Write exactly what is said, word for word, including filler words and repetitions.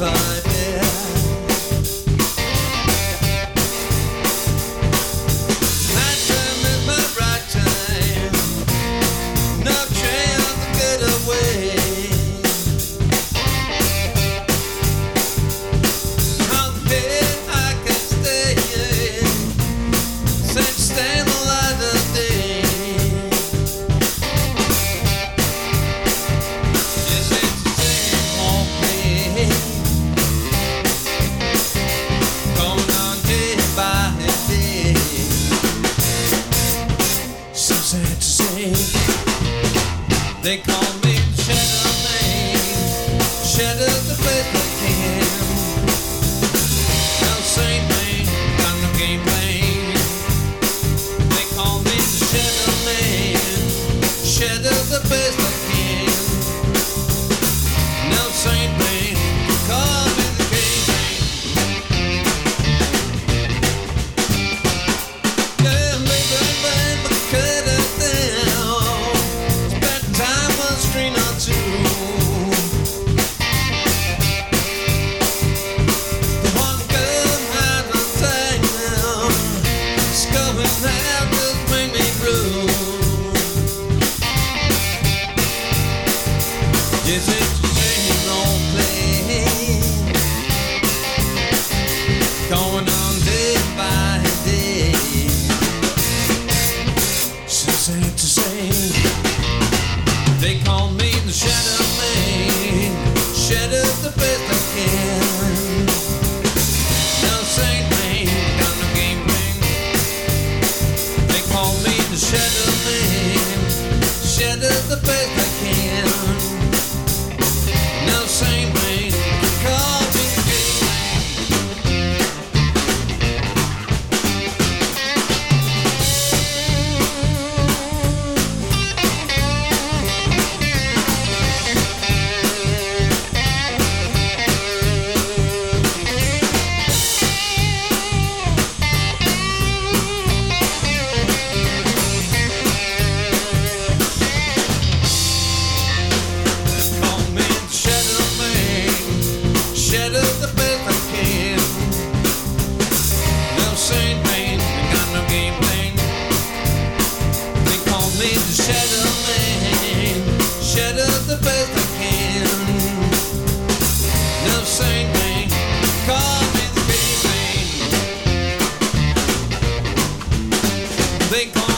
fight it. Night time is my right time. No chance to get away. On the bed I can stay. Since stand the light of day. Yes, it's the same old play. Going on day by day. So sad to say. They call me Shadow Man. Shadow the best I can. No same thing, got no game plan. They call me the Shadow Man. Shadow the best I can. No same thing, call me the game man. Yeah, baby, baby, cut it down. Spend time on the screen or two. The one girl had a town. It's going out, just make me blue. Yes, it's the same old play. Going on day by day. So sad to say. They call me the Shadow Man. Shadow the best I can. No same thing, got no game plan. They call me the Shadow Man. Shadow the best I can. No same thing, call me the game man. Call me the Shadow Man. Shadow the best I can. No same thing, got no game plan. They call me the Shadow Man. Shadow the best I can. No same thing, call me the game man. They call